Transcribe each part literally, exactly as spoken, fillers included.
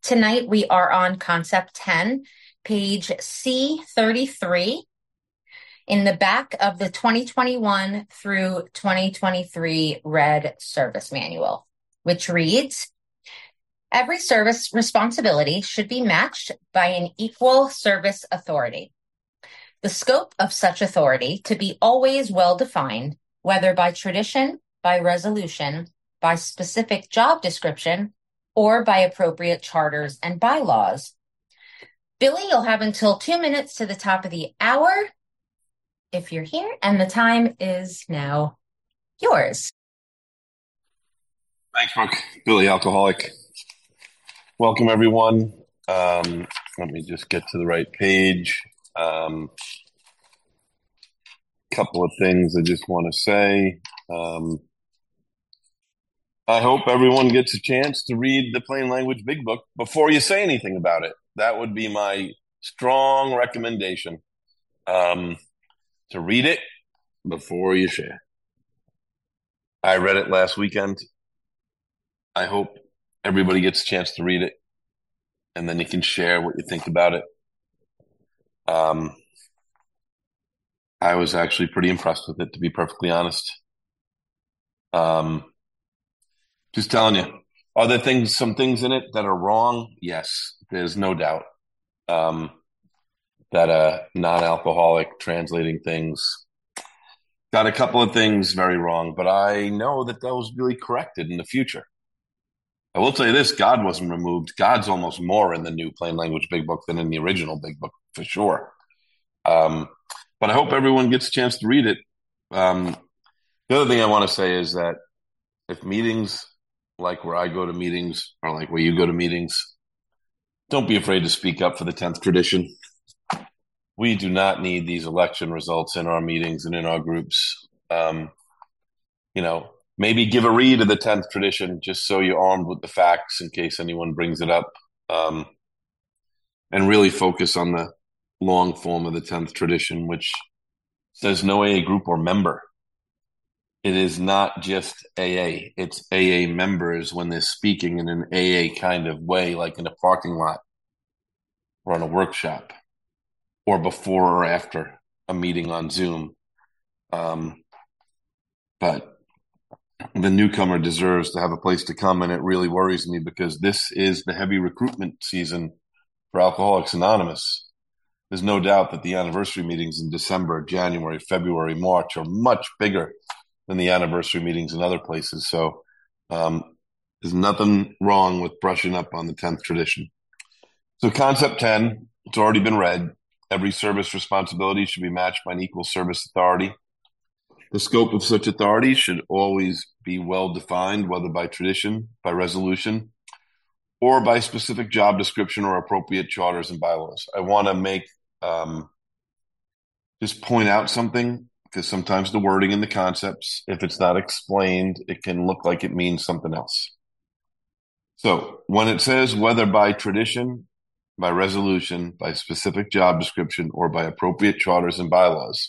Tonight we are on Concept ten, page C thirty-three, in the back of the twenty twenty-one through twenty twenty-three Red Service Manual, which reads, every service responsibility should be matched by an equal service authority. The scope of such authority to be always well defined, whether by tradition, by resolution, by specific job description, or by appropriate charters and bylaws. Billy, you'll have until two minutes to the top of the hour if you're here, and the time is now yours. Thanks, Brooke. Billy, alcoholic. Welcome, everyone. Um, let me just get to the right page. Um, couple of things I just want to say. Um, I hope everyone gets a chance to read the Plain Language Big Book before you say anything about it. That would be my strong recommendation, um, to read it before you share. I read it last weekend. I hope everybody gets a chance to read it, and then you can share what you think about it. Um, I was actually pretty impressed with it, to be perfectly honest. Um, just telling you, are there things, some things in it that are wrong? Yes, there's no doubt. Um, that a non-alcoholic translating things got a couple of things very wrong, but I know that those will be corrected in the future. I will tell you this, God wasn't removed. God's almost more in the new Plain Language Big Book than in the original Big Book, for sure. Um, but I hope everyone gets a chance to read it. Um, the other thing I want to say is that if meetings like where I go to meetings or like where you go to meetings, don't be afraid to speak up for the tenth tradition. We do not need these election results in our meetings and in our groups. Um, you know, maybe give a read of the tenth tradition just so you're armed with the facts in case anyone brings it up. Um, and really focus on the long form of the tenth tradition, which says no A A group or member. It is not just A A. It's A A members when they're speaking in an A A kind of way, like in a parking lot or on a workshop or before or after a meeting on Zoom. Um, but the newcomer deserves to have a place to come, and it really worries me because this is the heavy recruitment season for Alcoholics Anonymous. There's no doubt that the anniversary meetings in December, January, February, March are much bigger than the anniversary meetings in other places. So um, there's nothing wrong with brushing up on the tenth tradition. So concept ten, it's already been read. Every service responsibility should be matched by an equal service authority. The scope of such authority should always be well defined, whether by tradition, by resolution, or by specific job description or appropriate charters and bylaws. I want to make, um, just point out something, because sometimes the wording in the concepts, if it's not explained, it can look like it means something else. So when it says whether by tradition, by resolution, by specific job description, or by appropriate charters and bylaws,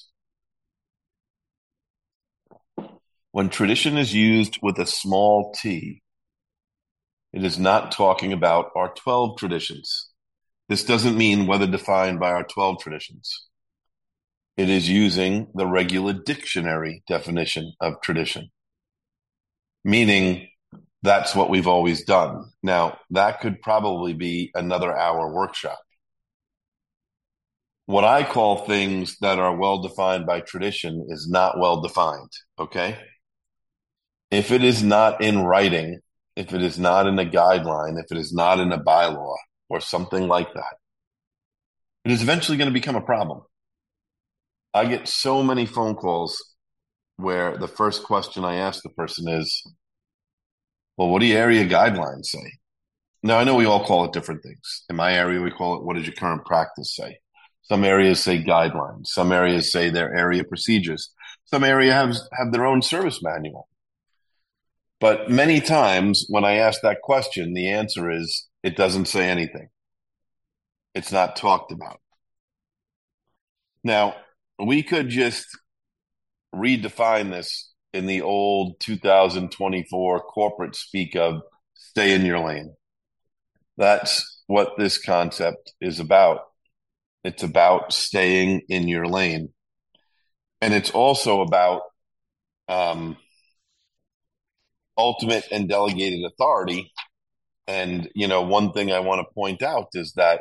when tradition is used with a small t, it is not talking about our twelve traditions. This doesn't mean whether defined by our twelve traditions. It is using the regular dictionary definition of tradition, meaning that's what we've always done. Now, that could probably be another hour workshop. What I call things that are well defined by tradition is not well defined, okay? If it is not in writing, if it is not in a guideline, if it is not in a bylaw or something like that, it is eventually going to become a problem. I get so many phone calls where the first question I ask the person is, well, what do your area guidelines say? Now, I know we all call it different things. In my area, we call it, what does your current practice say? Some areas say guidelines. Some areas say their area procedures. Some areas have, have their own service manual. But many times when I ask that question, the answer is, it doesn't say anything. It's not talked about. Now, we could just redefine this in the old two thousand twenty-four corporate speak of stay in your lane. That's what this concept is about. It's about staying in your lane. And it's also about um, ultimate and delegated authority. And, you know, one thing I want to point out is that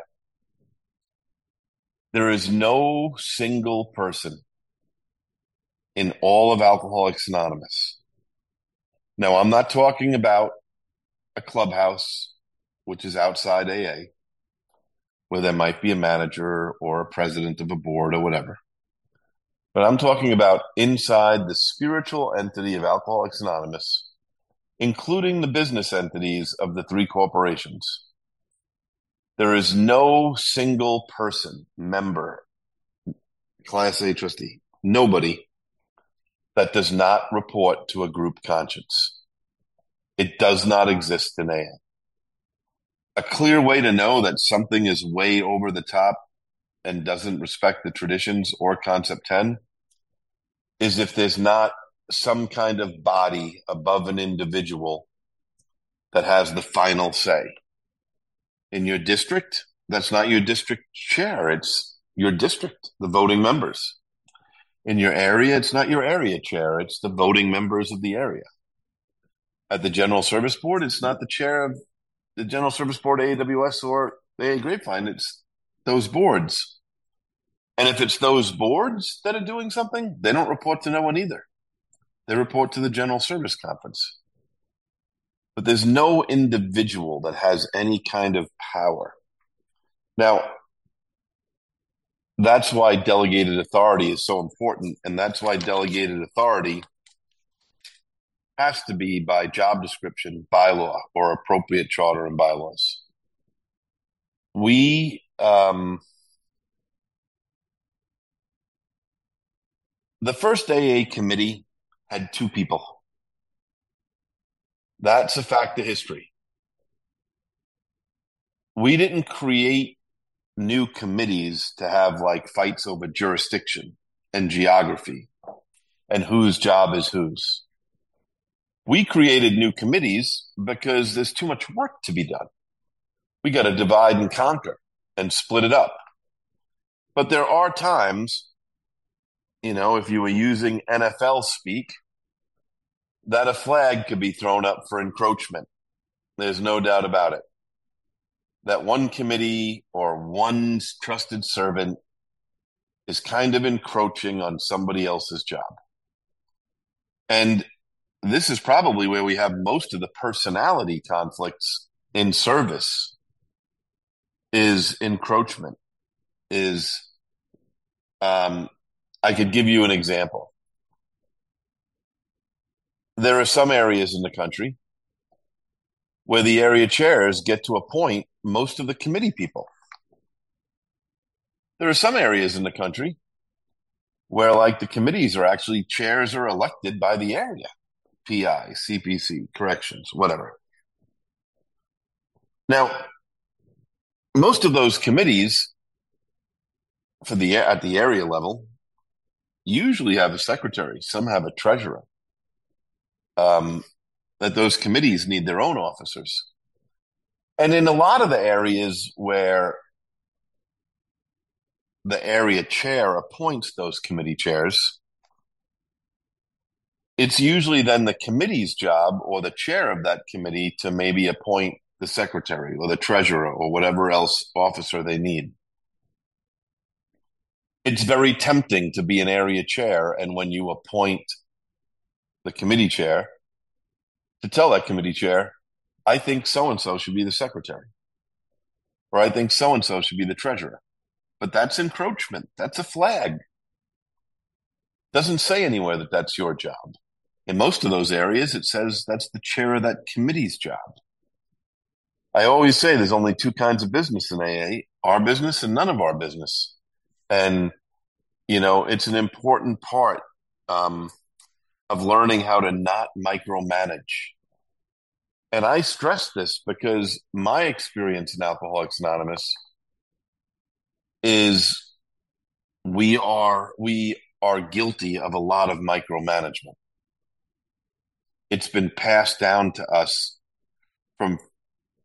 there is no single person in all of Alcoholics Anonymous. Now, I'm not talking about a clubhouse, which is outside A A, where there might be a manager or a president of a board or whatever. But I'm talking about inside the spiritual entity of Alcoholics Anonymous, including the business entities of the three corporations. There is no single person, member, Class A trustee, nobody that does not report to a group conscience. It does not exist in A A. A clear way to know that something is way over the top and doesn't respect the traditions or Concept ten is if there's not some kind of body above an individual that has the final say. In your district, that's not your district chair. It's your district, the voting members. In your area, it's not your area chair. It's the voting members of the area. At the General Service Board, it's not the chair of the General Service Board, A A W S, or A A Grapevine. It's those boards. And if it's those boards that are doing something, they don't report to no one either. They report to the General Service Conference. But there's no individual that has any kind of power. Now, that's why delegated authority is so important, and that's why delegated authority has to be by job description, bylaw, or appropriate charter and bylaws. We, um, the first A A committee had two people. That's a fact of history. We didn't create new committees to have like fights over jurisdiction and geography and whose job is whose. We created new committees because there's too much work to be done. We got to divide and conquer and split it up. But there are times, you know, if you were using N F L speak, that a flag could be thrown up for encroachment. There's no doubt about it. That one committee or one trusted servant is kind of encroaching on somebody else's job. And this is probably where we have most of the personality conflicts in service, is encroachment, is, um, I could give you an example. There are some areas in the country where the area chairs get to appoint most of the committee people. There are some areas in the country where, like, the committees are actually chairs are elected by the area, P I, C P C, corrections, whatever. Now, most of those committees for the at the area level usually have a secretary. Some have a treasurer. Um, that those committees need their own officers. And in a lot of the areas where the area chair appoints those committee chairs, it's usually then the committee's job or the chair of that committee to maybe appoint the secretary or the treasurer or whatever else officer they need. It's very tempting to be an area chair, and when you appoint the committee chair, to tell that committee chair, I think so-and-so should be the secretary, or I think so-and-so should be the treasurer. But that's encroachment. That's a flag. Doesn't say anywhere that that's your job. In most of those areas, it says that's the chair of that committee's job. I always say there's only two kinds of business in A A, our business and none of our business. And, you know, it's an important part um, of learning how to not micromanage. And I stress this because my experience in Alcoholics Anonymous is we are we are guilty of a lot of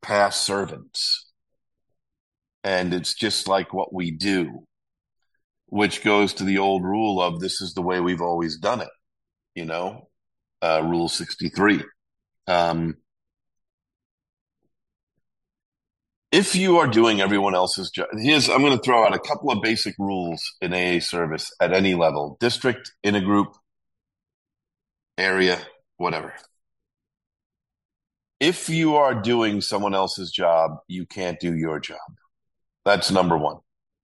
past servants. And it's just like what we do, which goes to the old rule of this is the way we've always done it, you know, uh, Rule sixty-three. Um, if you are doing everyone else's job, here's, I'm going to throw out a couple of basic rules in A A service at any level, district, intergroup, area, whatever. If you are doing someone else's job, you can't do your job. That's number one.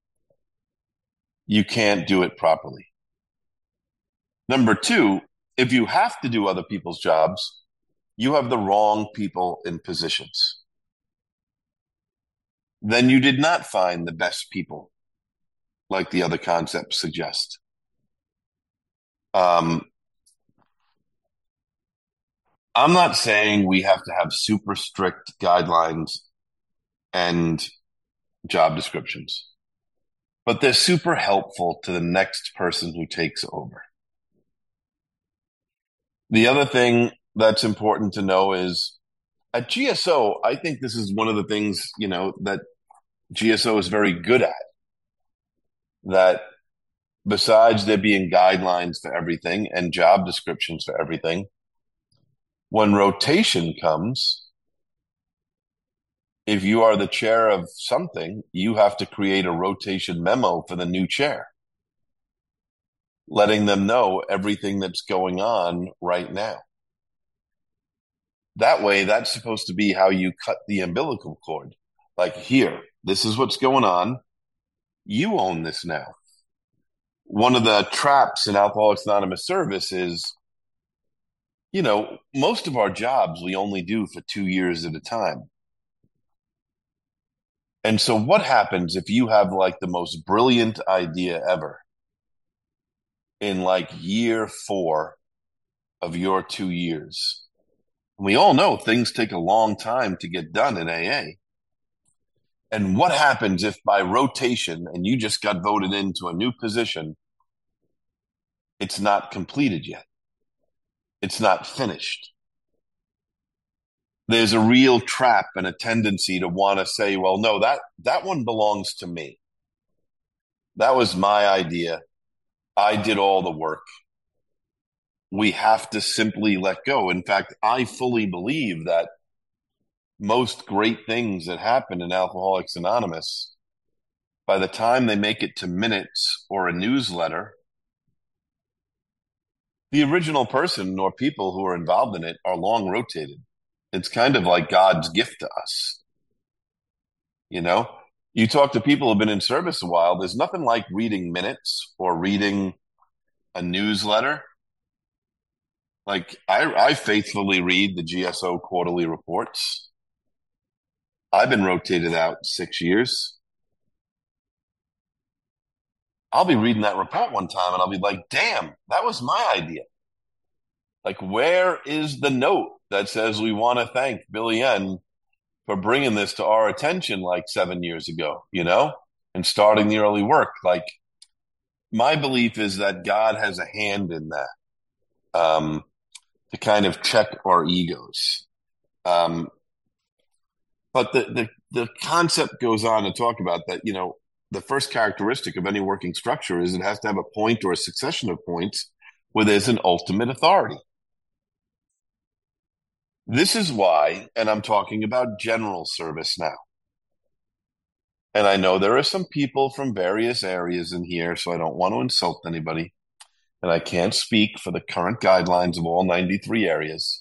You can't do it properly. Number two, if you have to do other people's jobs, you have the wrong people in positions. Then you did not find the best people, like the other concepts suggest. Um, I'm not saying we have to have super strict guidelines and job descriptions, but they're super helpful to the next person who takes over. The other thing that's important to know is at G S O, I think this is one of the things, you know, that G S O is very good at. That besides there being guidelines for everything and job descriptions for everything, when rotation comes, if you are the chair of something, you have to create a rotation memo for the new chair, letting them know everything that's going on right now. That way, that's supposed to be how you cut the umbilical cord. Like, here, this is what's going on. You own this now. One of the traps in Alcoholics Anonymous service is, you know, most of our jobs we only do for two years at a time. And so what happens if you have like the most brilliant idea ever in like year four of your two years? We all know things take a long time to get done in A A. And what happens if by rotation, and you just got voted into a new position, it's not completed yet? It's not finished. There's a real trap and a tendency to want to say, well, no, that, that one belongs to me. That was my idea. I did all the work. We have to simply let go. In fact, I fully believe that most great things that happen in Alcoholics Anonymous, by the time they make it to minutes or a newsletter, the original person or people who are involved in it are long rotated. It's kind of like God's gift to us. You know, you talk to people who've been in service a while, there's nothing like reading minutes or reading a newsletter. Like, I, I faithfully read the G S O quarterly reports. I've been rotated out six years. I'll be reading that report one time and I'll be like, damn, that was my idea. Like, where is the note that says we want to thank Billy N for bringing this to our attention like seven years ago, you know, and starting the early work? Like, my belief is that God has a hand in that, um, to kind of check our egos. Um, but the, the, the concept goes on to talk about that, you know, the first characteristic of any working structure is it has to have a point or a succession of points where there's an ultimate authority. This is why, and I'm talking about general service now. And I know there are some people from various areas in here, so I don't want to insult anybody. And I can't speak for the current guidelines of all ninety-three areas.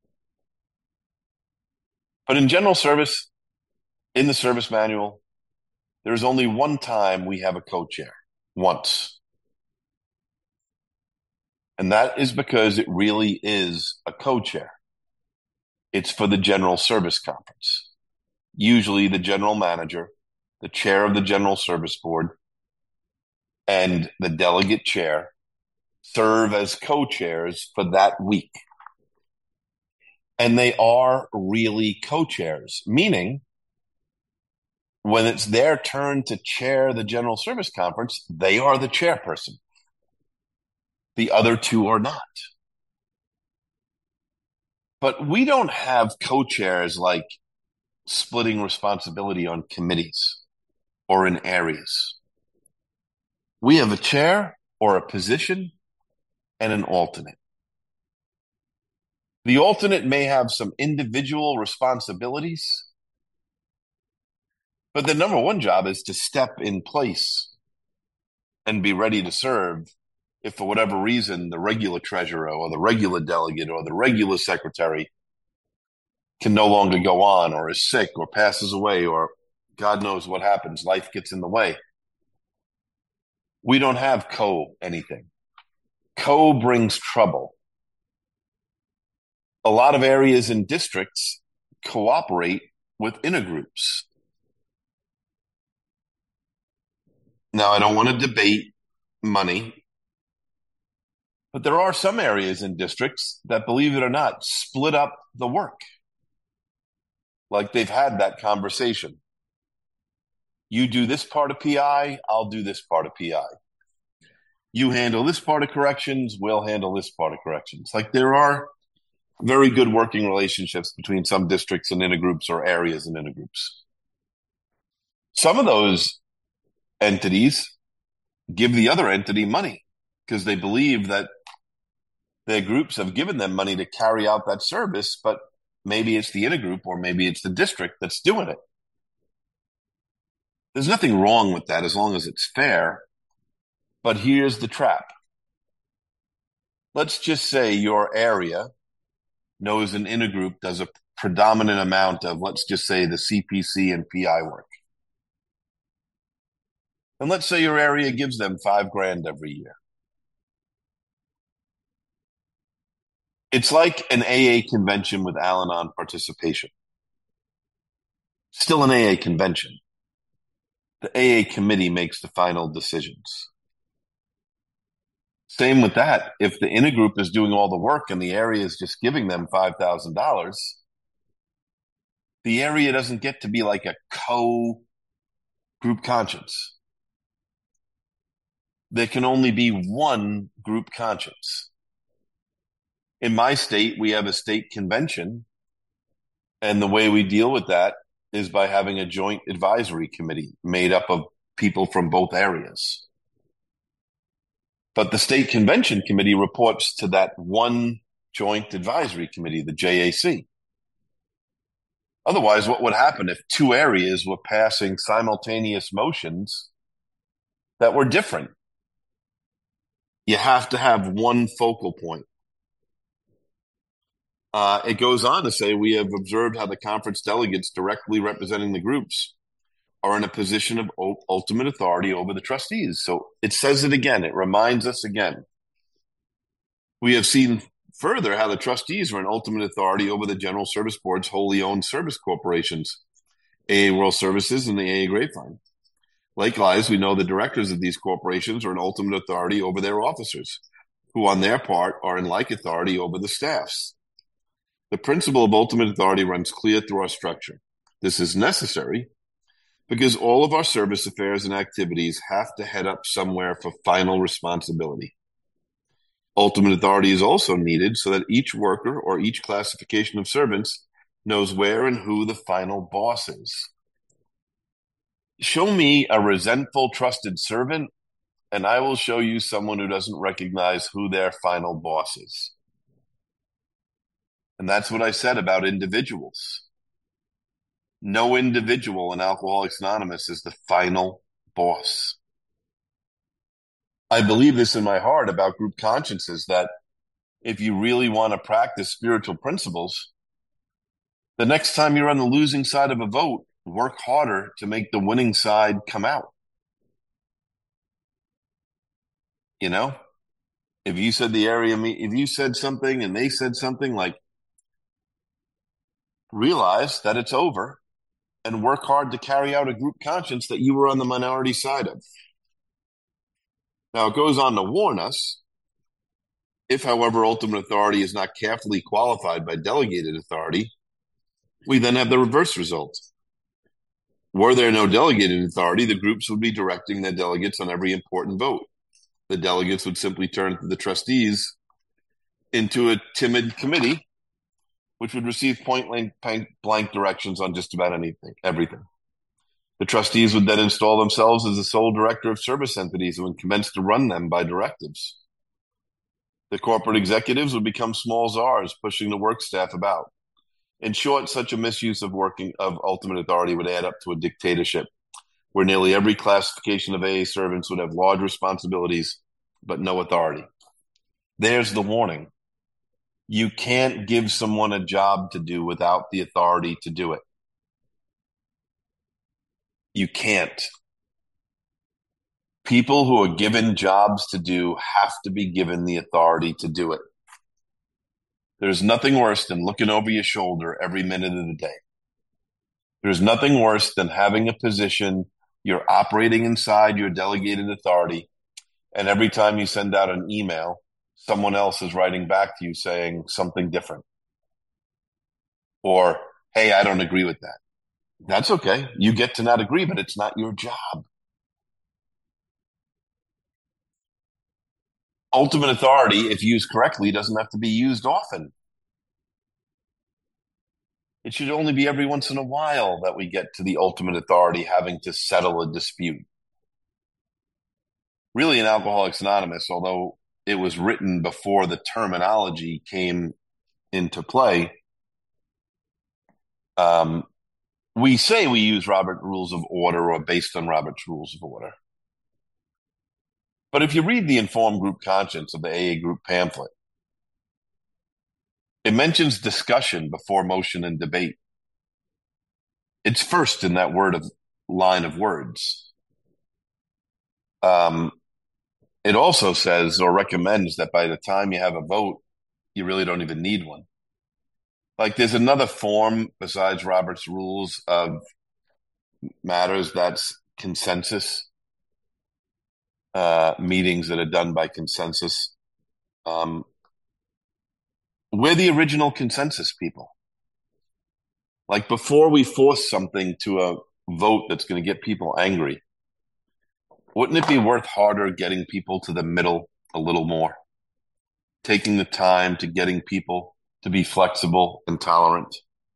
But in general service, in the service manual, there's only one time we have a co-chair, once. And that is because it really is a co-chair. It's for the general service conference. Usually the general manager, the chair of the general service board, and the delegate chair serve as co-chairs for that week. And they are really co-chairs, meaning when it's their turn to chair the general service conference, they are the chairperson. The other two are not. But we don't have co-chairs like splitting responsibility on committees or in areas. We have a chair or a position and an alternate. The alternate may have some individual responsibilities, but the number one job is to step in place and be ready to serve if for whatever reason the regular treasurer or the regular delegate or the regular secretary can no longer go on or is sick or passes away or God knows what happens, life gets in the way. We don't have co anything. Co brings trouble. A lot of areas and districts cooperate with intergroups. Now, I don't want to debate money, but there are some areas and districts that, believe it or not, split up the work. Like they've had that conversation. You do this part of P I, I'll do this part of P I. You handle this part of corrections, we'll handle this part of corrections. Like there are very good working relationships between some districts and intergroups or areas and intergroups. Some of those entities give the other entity money because they believe that their groups have given them money to carry out that service, but maybe it's the intergroup or maybe it's the district that's doing it. There's nothing wrong with that as long as it's fair. But here's the trap. Let's just say your area knows an intergroup does a predominant amount of, let's just say, the C P C and P I work. And let's say your area gives them five grand every year. It's like an A A convention with Al-Anon participation. Still an A A convention. The A A committee makes the final decisions. Same with that. If the intergroup is doing all the work and the area is just giving them five thousand dollars, the area doesn't get to be like a co-group conscience. There can only be one group conscience. In my state, we have a state convention, and the way we deal with that is by having a joint advisory committee made up of people from both areas. But the state convention committee reports to that one joint advisory committee, the J A C. Otherwise, what would happen if two areas were passing simultaneous motions that were different? You have to have one focal point. Uh, it goes on to say, we have observed how the conference delegates directly representing the groups are in a position of o- ultimate authority over the trustees. So it says it again. It reminds us again. We have seen further how the trustees are in ultimate authority over the General Service Board's wholly owned service corporations, A A World Services and the A A Grapevine. Likewise, we know the directors of these corporations are in ultimate authority over their officers, who on their part are in like authority over the staffs. The principle of ultimate authority runs clear through our structure. This is necessary because all of our service affairs and activities have to head up somewhere for final responsibility. Ultimate authority is also needed so that each worker or each classification of servants knows where and who the final boss is. Show me a resentful, trusted servant, and I will show you someone who doesn't recognize who their final boss is. And that's what I said about individuals. No individual in Alcoholics Anonymous is the final boss. I believe this in my heart about group consciences, that if you really want to practice spiritual principles, the next time you're on the losing side of a vote, work harder to make the winning side come out. You know, if you said the area, if you said something and they said something, like, realize that it's over and work hard to carry out a group conscience that you were on the minority side of. Now, it goes on to warn us, if, however, ultimate authority is not carefully qualified by delegated authority, we then have the reverse result. Were there no delegated authority, the groups would be directing their delegates on every important vote. The delegates would simply turn to the trustees into a timid committee which would receive point blank, blank directions on just about anything, everything. The trustees would then install themselves as the sole director of service entities and would commence to run them by directives. The corporate executives would become small czars, pushing the work staff about. In short, such a misuse of working of ultimate authority would add up to a dictatorship, where nearly every classification of A A servants would have large responsibilities, but no authority. There's the warning. You can't give someone a job to do without the authority to do it. You can't. People who are given jobs to do have to be given the authority to do it. There's nothing worse than looking over your shoulder every minute of the day. There's nothing worse than having a position, you're operating inside your delegated authority, and every time you send out an email, someone else is writing back to you saying something different. Or, hey, I don't agree with that. That's okay. You get to not agree, but it's not your job. Ultimate authority, if used correctly, doesn't have to be used often. It should only be every once in a while that we get to the ultimate authority having to settle a dispute. Really, in Alcoholics Anonymous, although it was written before the terminology came into play, um, we say we use Robert's Rules of Order or based on Robert's Rules of Order. But if you read the Informed Group Conscience of the A A Group pamphlet, it mentions discussion before motion and debate. It's first in that word of line of words. Um, it also says or recommends that by the time you have a vote, you really don't even need one. Like there's another form besides Robert's Rules of Matters that's consensus. Uh, meetings that are done by consensus. Um, we're the original consensus people. Like before we force something to a vote that's going to get people angry, wouldn't it be worth harder getting people to the middle a little more? Taking the time to getting people to be flexible and tolerant.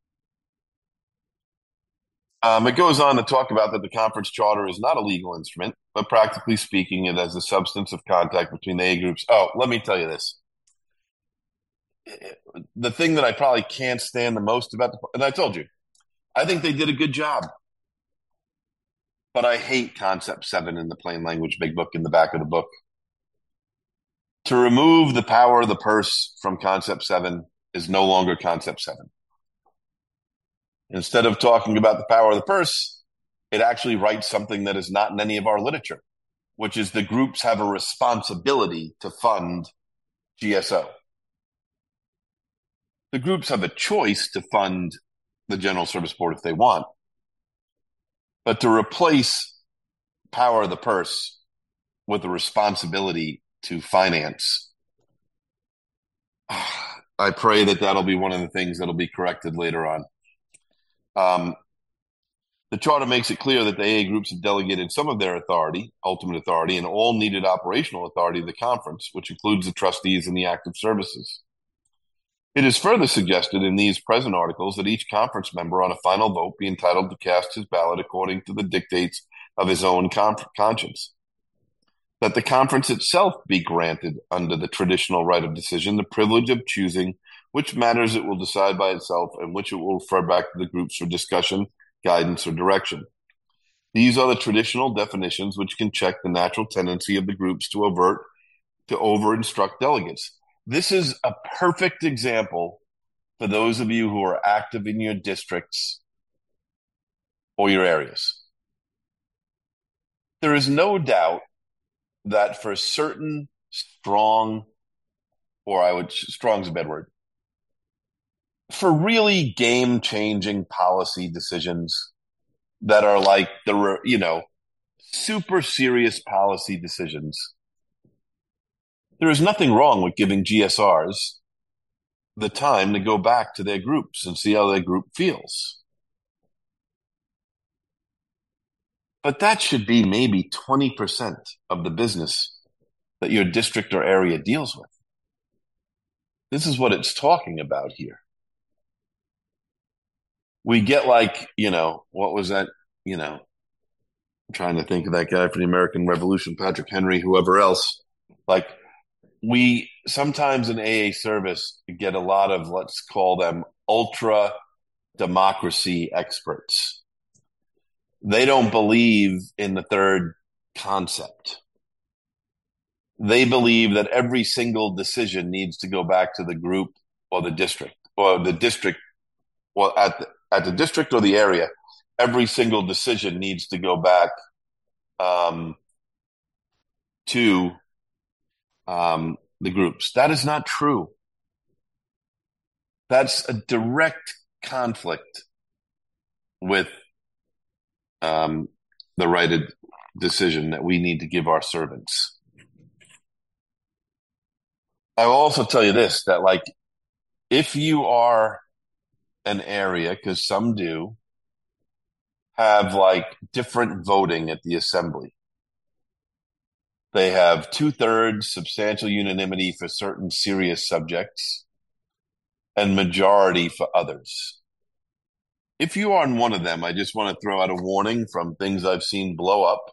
Um, it goes on to talk about that the conference charter is not a legal instrument, but practically speaking, it has the substance of contact between the A groups. Oh, let me tell you this. The thing that I probably can't stand the most about the, and I told you, I think they did a good job. But I hate concept seven in the plain language big book in the back of the book. To remove the power of the purse from concept seven is no longer concept seven. Instead of talking about the power of the purse, it actually writes something that is not in any of our literature, which is the groups have a responsibility to fund G S O. The groups have a choice to fund the General Service Board if they want. But to replace power of the purse with the responsibility to finance, I pray that that'll be one of the things that'll be corrected later on. Um, the charter makes it clear that the A A groups have delegated some of their authority, ultimate authority, and all needed operational authority to the conference, which includes the trustees and the active services. It is further suggested in these present articles that each conference member on a final vote be entitled to cast his ballot according to the dictates of his own con- conscience. That the conference itself be granted under the traditional right of decision the privilege of choosing which matters it will decide by itself and which it will refer back to the groups for discussion, guidance, or direction. These are the traditional definitions which can check the natural tendency of the groups to avert, to over-instruct delegates. This is a perfect example for those of you who are active in your districts or your areas. There is no doubt that for certain strong, or I would, strong is a bad word, for really game-changing policy decisions that are like the, you know, super serious policy decisions, there is nothing wrong with giving G S Rs the time to go back to their groups and see how their group feels. But that should be maybe twenty percent of the business that your district or area deals with. This is what it's talking about here. we get like, you know, what was that? You know, I'm trying to think of that guy for the American Revolution, Patrick Henry, whoever else. Like, we sometimes in A A service get a lot of, let's call them ultra democracy experts. They don't believe in the third concept. They believe that every single decision needs to go back to the group or the district or the district or at the, at the district or the area. Every single decision needs to go back um, to um, the groups. That is not true. That's a direct conflict with um, the righted decision that we need to give our servants. I will also tell you this, that like, if you are an area, because some do, have like different voting at the assembly. They have two-thirds substantial unanimity for certain serious subjects and majority for others. If you are in one of them, I just want to throw out a warning from things I've seen blow up,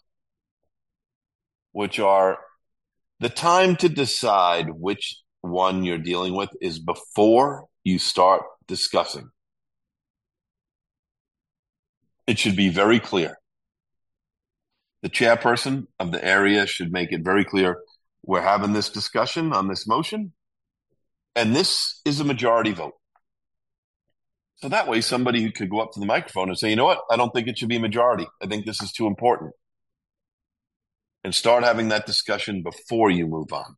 which are the time to decide which one you're dealing with is before you start discussing. It should be very clear. The chairperson of the area should make it very clear, we're having this discussion on this motion, and this is a majority vote. So that way somebody who could go up to the microphone and say, you know what, I don't think it should be a majority. I think this is too important. And start having that discussion before you move on.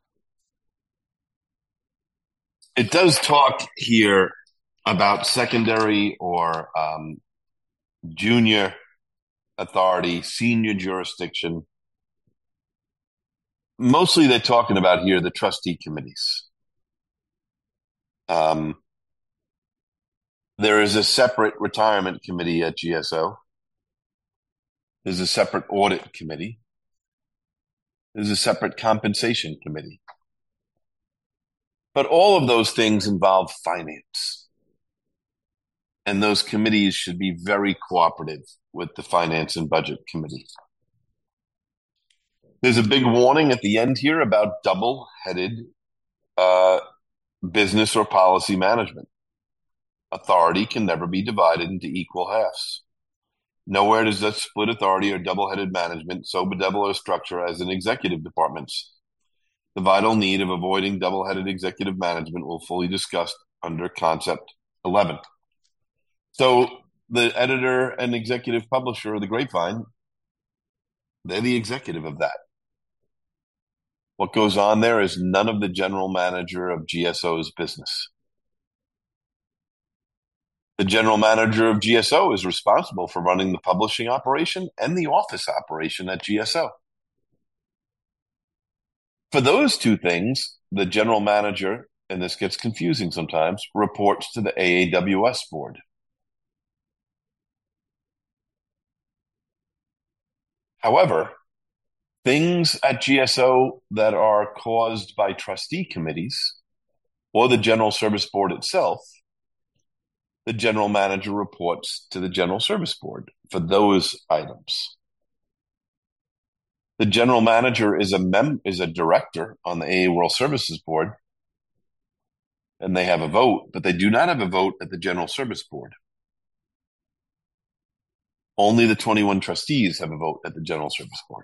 It does talk here about secondary or um, junior authority, senior jurisdiction. Mostly they're talking about here the trustee committees. Um, there is a separate retirement committee at G S O. There's a separate audit committee. There's a separate compensation committee. But all of those things involve finance. And those committees should be very cooperative with the Finance and Budget Committee. There's a big warning at the end here about double-headed uh, business or policy management. Authority can never be divided into equal halves. Nowhere does that split authority or double-headed management so bedevil a structure as in executive departments. The vital need of avoiding double-headed executive management will fully discussed under concept eleven. So the editor and executive publisher of the Grapevine, they're the executive of that. What goes on there is none of the general manager of G S O's business. The general manager of G S O is responsible for running the publishing operation and the office operation at G S O. For those two things, the general manager, and this gets confusing sometimes, reports to the A A W S board. However, things at G S O that are caused by trustee committees or the General Service Board itself, the general manager reports to the General Service Board for those items. The general manager is a mem- is a director on the A A World Services Board, and they have a vote, but they do not have a vote at the General Service Board. Only the twenty-one trustees have a vote at the General Service Board.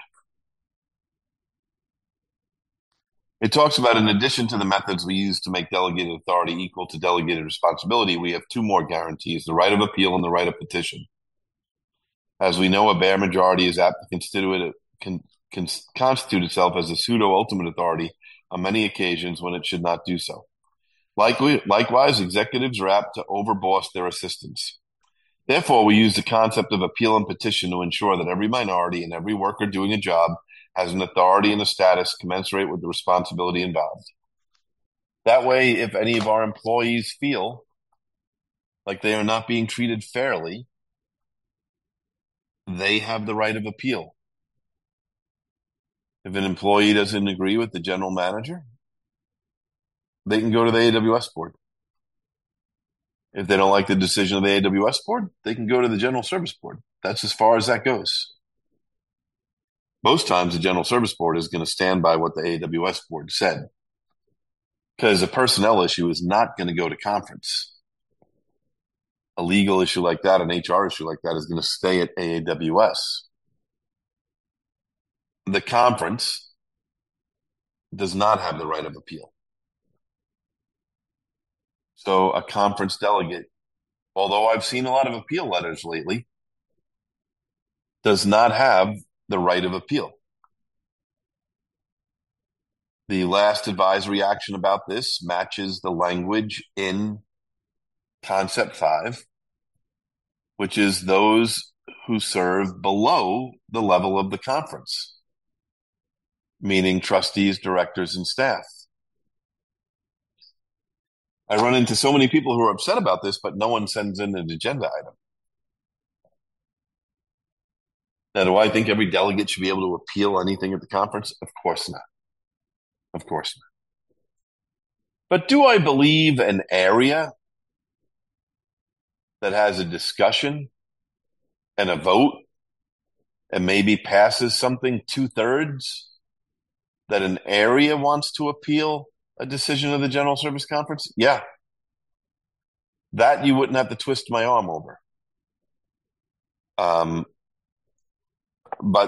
It talks about, in addition to the methods we use to make delegated authority equal to delegated responsibility, we have two more guarantees, the right of appeal and the right of petition. As we know, a bare majority is apt to constitute, con, con, constitute itself as a pseudo-ultimate authority on many occasions when it should not do so. Likely, likewise, executives are apt to overboss their assistants. Therefore, we use the concept of appeal and petition to ensure that every minority and every worker doing a job has an authority and a status commensurate with the responsibility involved. That way, if any of our employees feel like they are not being treated fairly, they have the right of appeal. If an employee doesn't agree with the general manager, they can go to the A W S board. If they don't like the decision of the A W S board, they can go to the General Service Board. That's as far as that goes. Most times the General Service Board is going to stand by what the A W S board said, because a personnel issue is not going to go to conference. A legal issue like that, an H R issue like that, is going to stay at A W S. The conference does not have the right of appeal. So a conference delegate, although I've seen a lot of appeal letters lately, does not have the right of appeal. The last advisory action about this matches the language in Concept five, which is those who serve below the level of the conference, meaning trustees, directors, and staff. I run into so many people who are upset about this, but no one sends in an agenda item. Now, do I think every delegate should be able to appeal anything at the conference? Of course not. Of course not. But do I believe an area that has a discussion and a vote and maybe passes something two-thirds, that an area wants to appeal a decision of the General Service Conference? Yeah. That you wouldn't have to twist my arm over. Um, but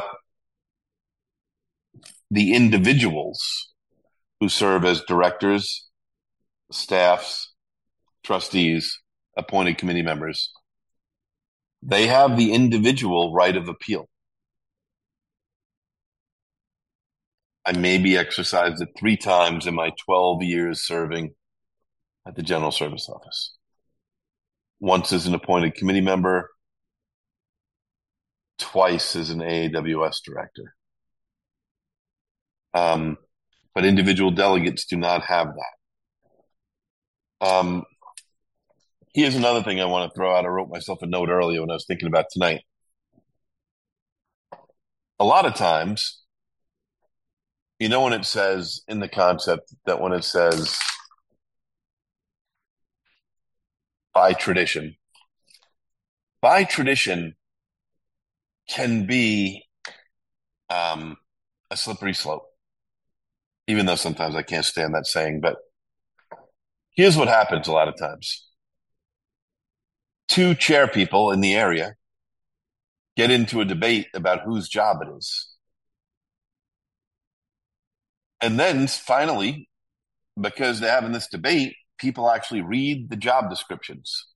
the individuals who serve as directors, staffs, trustees, appointed committee members, they have the individual right of appeal. I maybe exercised it three times in my twelve years serving at the General Service Office. Once as an appointed committee member, twice as an A A W S director. Um, but individual delegates do not have that. Um, here's another thing I want to throw out. I wrote myself a note earlier when I was thinking about tonight. A lot of times, you know, when it says in the concept that when it says by tradition, by tradition can be um, a slippery slope, even though sometimes I can't stand that saying. But here's what happens a lot of times. Two chair people in the area get into a debate about whose job it is. And then finally, because they're having this debate, people actually read the job descriptions.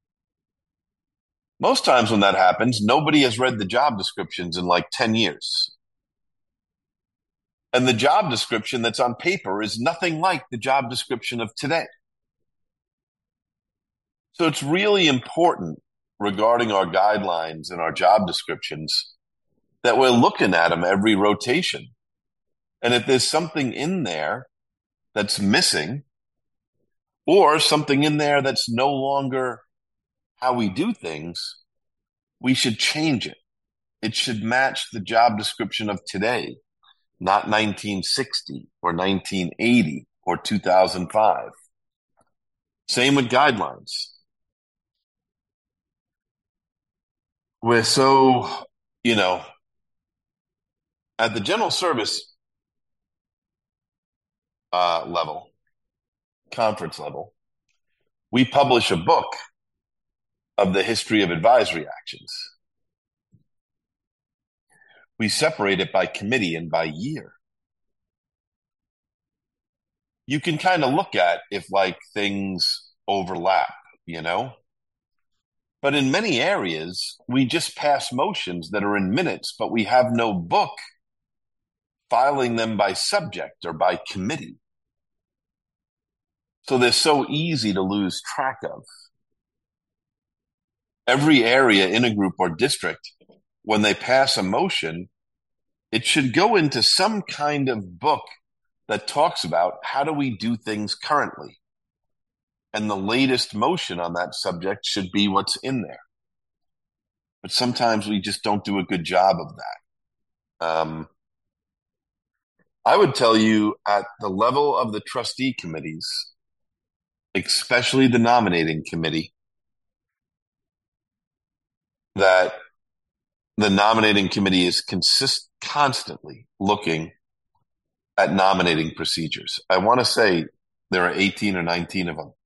Most times when that happens, nobody has read the job descriptions in like ten years. And the job description that's on paper is nothing like the job description of today. So it's really important regarding our guidelines and our job descriptions that we're looking at them every rotation. And if there's something in there that's missing, or something in there that's no longer how we do things, we should change it. It should match the job description of today, not nineteen sixty or nineteen eighty or two thousand five. Same with guidelines. We're so, you know, at the general service uh, level, conference level, we publish a book of the history of advisory actions. We separate it by committee and by year. You can kind of look at if like things overlap, you know? But in many areas, we just pass motions that are in minutes, but we have no book filing them by subject or by committee. So they're so easy to lose track of. Every area in a group or district, when they pass a motion, it should go into some kind of book that talks about how do we do things currently. And the latest motion on that subject should be what's in there. But sometimes we just don't do a good job of that. Um, I would tell you at the level of the trustee committees, especially the nominating committee, that the nominating committee is consist constantly looking at nominating procedures. I want to say there are eighteen or nineteen of them.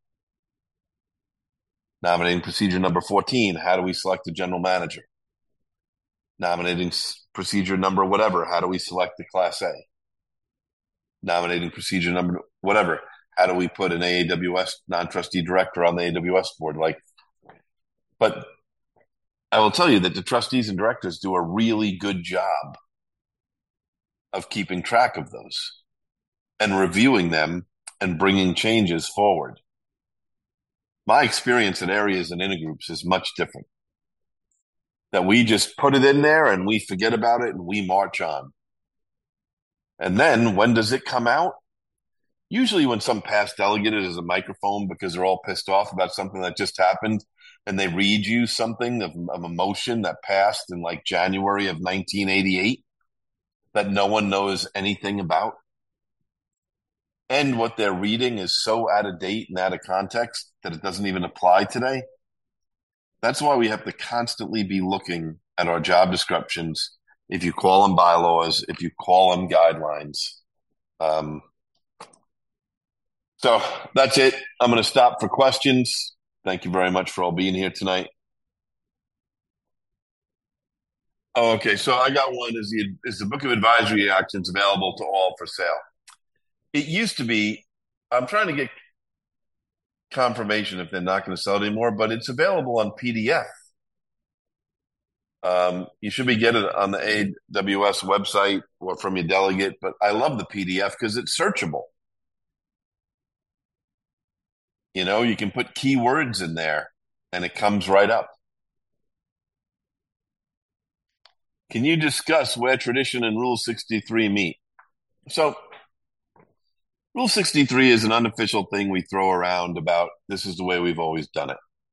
Nominating procedure number fourteen, how do we select a general manager? Nominating procedure number whatever, how do we select the Class A? Nominating procedure number whatever, how do we put an A A W S non-trustee director on the A A W S board? Like, but I will tell you that the trustees and directors do a really good job of keeping track of those and reviewing them and bringing changes forward. My experience at areas and intergroups is much different. That we just put it in there and we forget about it and we march on. And then when does it come out? Usually when some past delegate is a microphone because they're all pissed off about something that just happened and they read you something of, of a motion that passed in like January of nineteen eighty-eight that no one knows anything about. And what they're reading is so out of date and out of context that it doesn't even apply today. That's why we have to constantly be looking at our job descriptions. If you call them bylaws, if you call them guidelines. Um, so that's it. I'm going to stop for questions. Thank you very much for all being here tonight. Oh, okay, so I got one. Is the is the Book of Advisory Actions available to all for sale? It used to be. I'm trying to get confirmation if they're not going to sell it anymore, but it's available on P D F. Um, you should be getting it on the A W S website or from your delegate, but I love the P D F because it's searchable. You know, you can put keywords in there and it comes right up. Can you discuss where tradition and Rule sixty-three meet? So Rule sixty-three is an unofficial thing we throw around about this is the way we've always done it.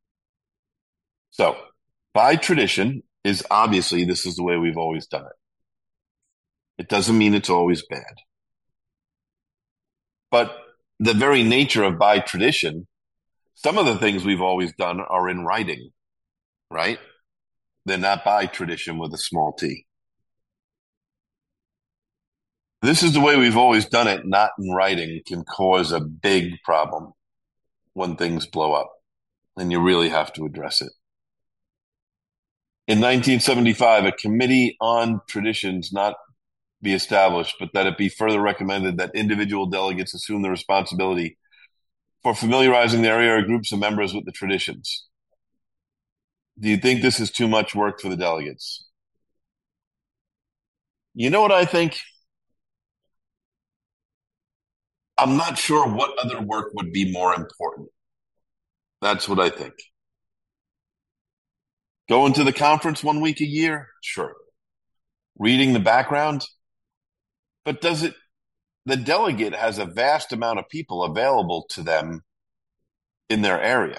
So by tradition is obviously this is the way we've always done it. It doesn't mean it's always bad. But the very nature of by tradition, some of the things we've always done are in writing, right? They're not by tradition with a small t. This is the way we've always done it, not in writing, can cause a big problem when things blow up, and you really have to address it. In nineteen seventy-five, a committee on traditions not be established, but that it be further recommended that individual delegates assume the responsibility for familiarizing the area or groups of members with the traditions. Do you think this is too much work for the delegates? You know what I think? I'm not sure what other work would be more important. That's what I think. Going to the conference one week a year? Sure. Reading the background? But does it, the delegate has a vast amount of people available to them in their area.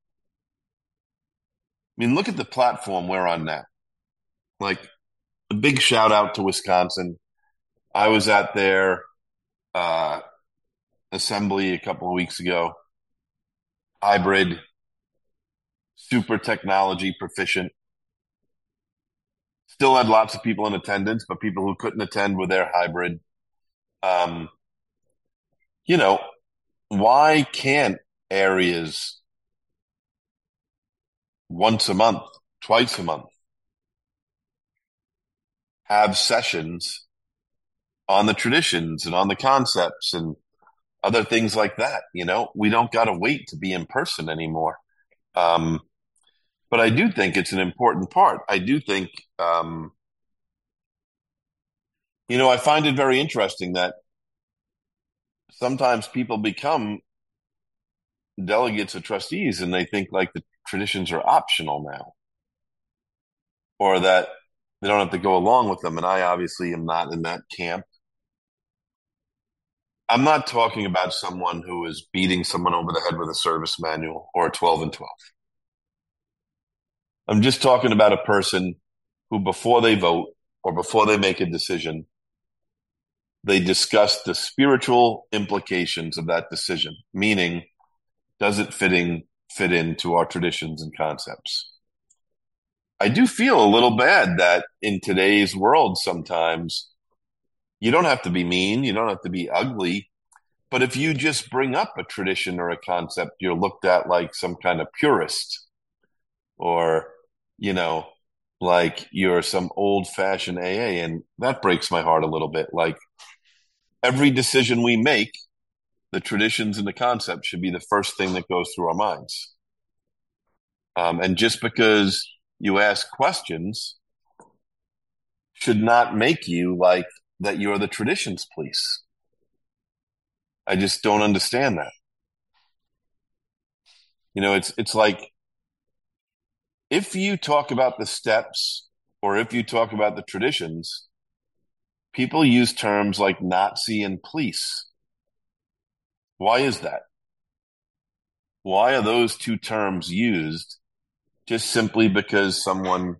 I mean, look at the platform we're on now. Like, a big shout out to Wisconsin. I was at their uh, assembly a couple of weeks ago. Hybrid, super technology proficient. Still had lots of people in attendance, but people who couldn't attend were there hybrid. Um, you know, why can't areas once a month, twice a month, have sessions on the traditions and on the concepts and other things like that? You know, we don't got to wait to be in person anymore. Um, but I do think it's an important part. I do think, um, you know, I find it very interesting that sometimes people become delegates or trustees and they think like the traditions are optional now, or that they don't have to go along with them. And I obviously am not in that camp. I'm not talking about someone who is beating someone over the head with a service manual or a twelve and twelve. I'm just talking about a person who, before they vote or before they make a decision, they discuss the spiritual implications of that decision, meaning, does it fitting fit into our traditions and concepts? I do feel a little bad that in today's world, sometimes you don't have to be mean, you don't have to be ugly, but if you just bring up a tradition or a concept, you're looked at like some kind of purist, or, you know, like you're some old fashioned A A. And that breaks my heart a little bit. Like every decision we make, the traditions and the concept should be the first thing that goes through our minds. Um, and just because you ask questions should not make you like that you're the traditions police. I just don't understand that. You know, it's it's like if you talk about the steps or if you talk about the traditions, people use terms like Nazi and police. Why is that? Why are those two terms used just simply because someone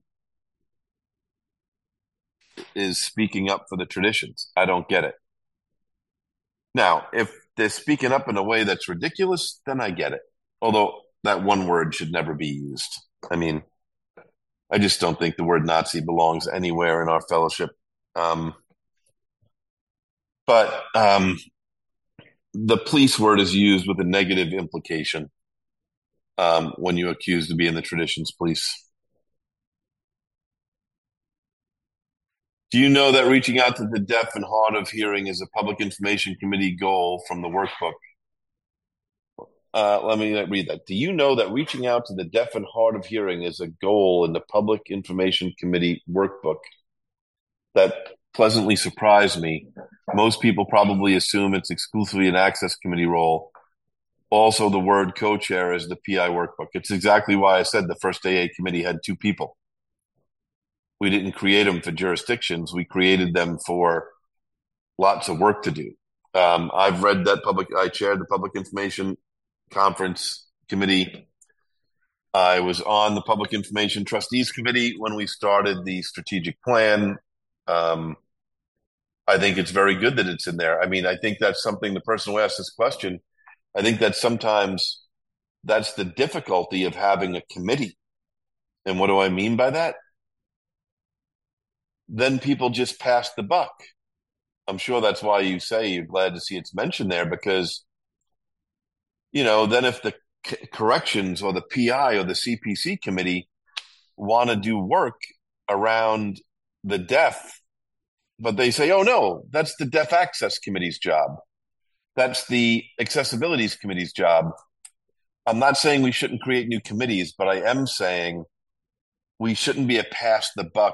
is speaking up for the traditions? I don't get it. Now, if they're speaking up in a way that's ridiculous, then I get it. Although that one word should never be used. I mean, I just don't think the word Nazi belongs anywhere in our fellowship. Um, but um, the police word is used with a negative implication um, when you accuse to be in the traditions police. Do you know that reaching out to the deaf and hard of hearing is a public information committee goal from the workbook? Uh, let me read that. Do you know that reaching out to the deaf and hard of hearing is a goal in the Public Information Committee workbook? That pleasantly surprised me. Most people probably assume it's exclusively an access committee role. Also, the word co-chair is the P I workbook. It's exactly why I said the first A A committee had two people. We didn't create them for jurisdictions. We created them for lots of work to do. Um, I've read that public, I chaired the Public Information Conference Committee. I was on the Public Information Trustees Committee when we started the strategic plan. Um, I think it's very good that it's in there. I mean, I think that's something the person who asked this question, I think that sometimes that's the difficulty of having a committee. And what do I mean by that? Then people just pass the buck. I'm sure that's why you say you're glad to see it's mentioned there, because, you know, then if the c- corrections or the P I or the C P C committee want to do work around the deaf, but they say, oh, no, that's the Deaf Access Committee's job. That's the Accessibilities Committee's job. I'm not saying we shouldn't create new committees, but I am saying we shouldn't be a pass the buck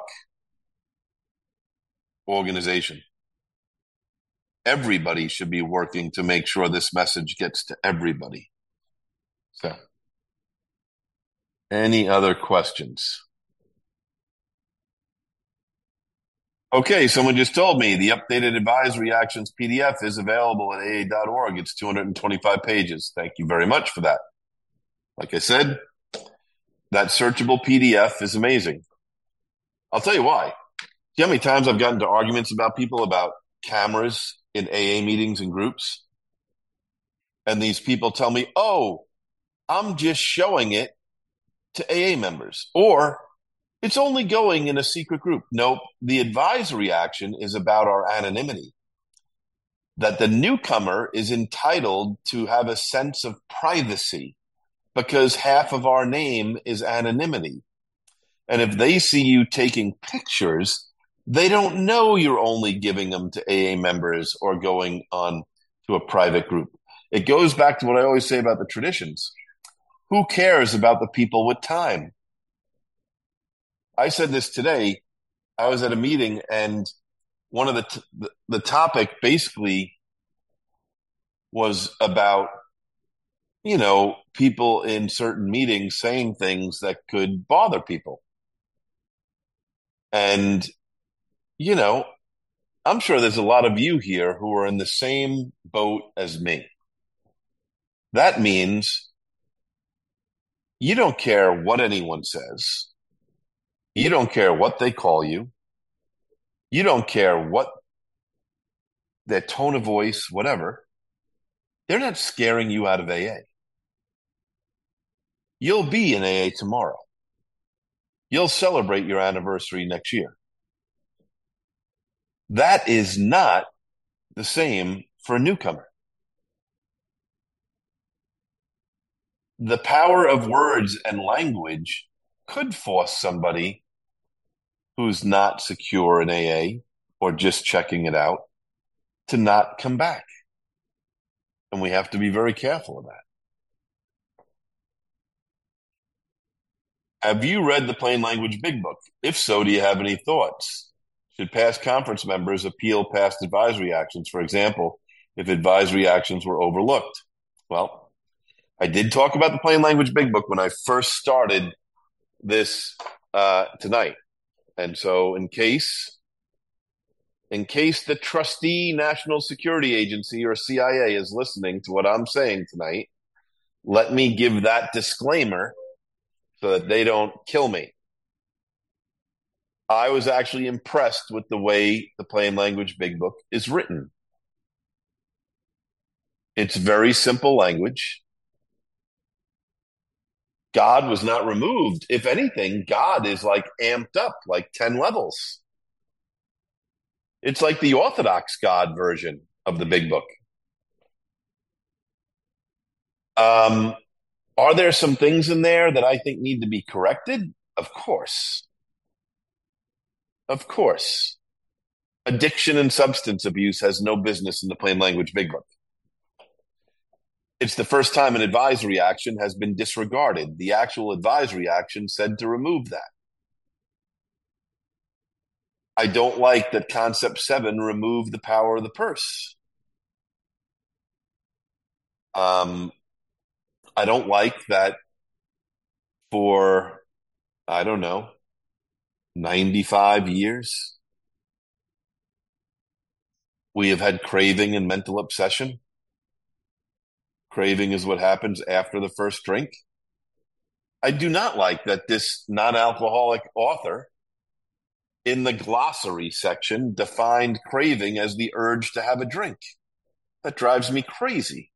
organization. Everybody should be working to make sure this message gets to everybody. So, any other questions? Okay, someone just told me the updated advisory actions P D F is available at A A dot org. It's two hundred twenty-five pages. Thank you very much for that. Like I said, that searchable P D F is amazing. I'll tell you why. See how many times I've gotten into arguments about people about cameras in A A meetings and groups? And these people tell me, oh, I'm just showing it to A A members, or it's only going in a secret group. Nope. The advisory action is about our anonymity, that the newcomer is entitled to have a sense of privacy because half of our name is anonymity. And if they see you taking pictures, they don't know you're only giving them to A A members or going on to a private group. It goes back to what I always say about the traditions. Who cares about the people with time? I said this today. I was at a meeting, and one of the t- the, the topic basically was about, you know, people in certain meetings saying things that could bother people. And, you know, I'm sure there's a lot of you here who are in the same boat as me. That means you don't care what anyone says. You don't care what they call you. You don't care what their tone of voice, whatever. They're not scaring you out of A A. You'll be in A A tomorrow. you'll celebrate your anniversary next year. That is not the same for a newcomer. The power of words and language could force somebody who's not secure in A A or just checking it out to not come back. And we have to be very careful of that. Have you read the Plain Language Big Book? If so, do you have any thoughts? Should past conference members appeal past advisory actions? For example, if advisory actions were overlooked? Well, I did talk about the Plain Language Big Book when I first started this uh, tonight. And so in case, in case the trustee National Security Agency or C I A is listening to what I'm saying tonight, let me give that disclaimer so that they don't kill me. I was actually impressed with the way the Plain Language Big Book is written. It's very simple language. God was not removed. If anything, God is like amped up, like ten levels. It's like the Orthodox God version of the Big Book. Um, are there some things in there that I think need to be corrected? Of course. Of course. Addiction and substance abuse has no business in the Plain Language Big Book. It's the first time an advisory action has been disregarded. The actual advisory action said to remove that. I don't like that Concept seven removed the power of the purse. Um, I don't like that for, I don't know, ninety-five years, we have had craving and mental obsession. Craving is what happens after the first drink. I do not like that this non-alcoholic author in the glossary section defined craving as the urge to have a drink. That drives me crazy.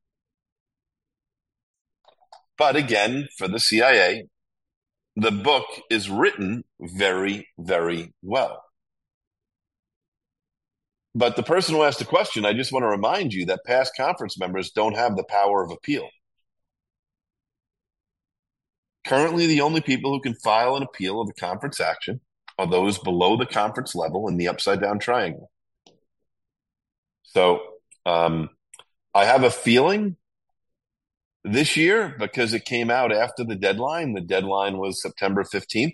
But again, for the C I A, the book is written very, very well. But the person who asked the question, I just want to remind you that past conference members don't have the power of appeal. Currently, the only people who can file an appeal of a conference action are those below the conference level in the upside-down triangle. So um, I have a feeling this year, because it came out after the deadline, the deadline was September fifteenth,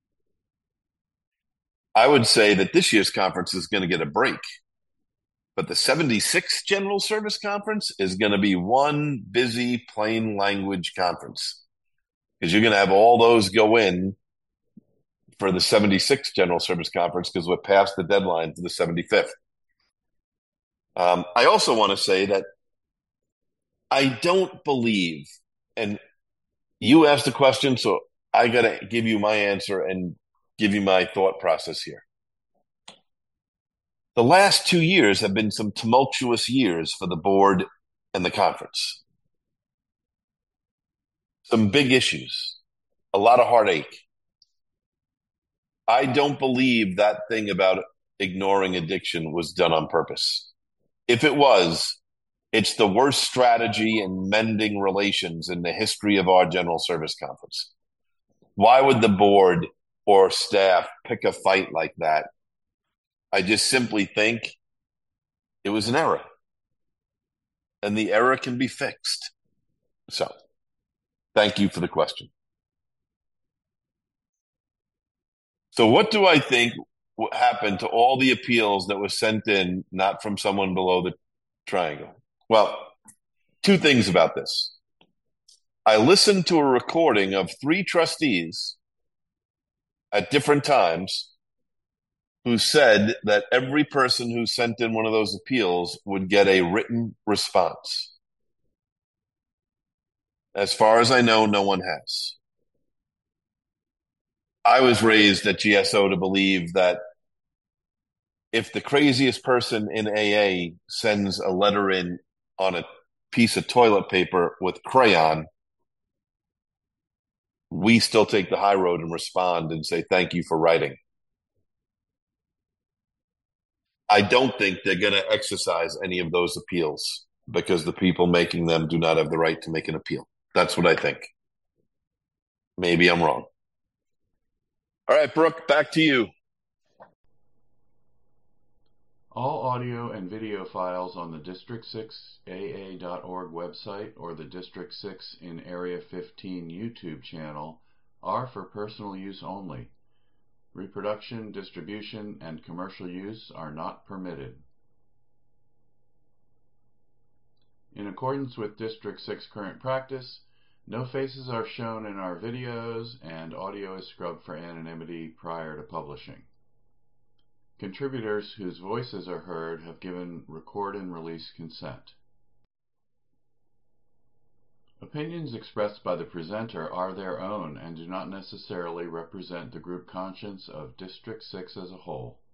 I would say that this year's conference is going to get a break. But the seventy-sixth General Service Conference is going to be one busy plain language conference, because you're going to have all those go in for the seventy-sixth General Service Conference because we're past the deadline for the seventy-fifth. Um, I also want to say that I don't believe, and you asked the question, so I got to give you my answer and give you my thought process here. The last two years have been some tumultuous years for the board and the conference. Some big issues, a lot of heartache. I don't believe that thing about ignoring addiction was done on purpose. If it was, it's the worst strategy in mending relations in the history of our General Service Conference. Why would the board or staff pick a fight like that? I just simply think it was an error, and the error can be fixed. So, thank you for the question. So what do I think happened to all the appeals that were sent in, not from someone below the triangle? Well, two things about this. I listened to a recording of three trustees at different times who said that every person who sent in one of those appeals would get a written response. As far as I know, no one has. I was raised at G S O to believe that if the craziest person in A A sends a letter in on a piece of toilet paper with crayon, we still take the high road and respond and say, thank you for writing. I don't think they're going to exercise any of those appeals because the people making them do not have the right to make an appeal. That's what I think. Maybe I'm wrong. All right, Brooke, back to you. All audio and video files on the District six A A dot org website or the District six in Area fifteen YouTube channel are for personal use only. Reproduction, distribution, and commercial use are not permitted. In accordance with District six current practice, no faces are shown in our videos and audio is scrubbed for anonymity prior to publishing. Contributors whose voices are heard have given record and release consent. Opinions expressed by the presenter are their own and do not necessarily represent the group conscience of District six as a whole.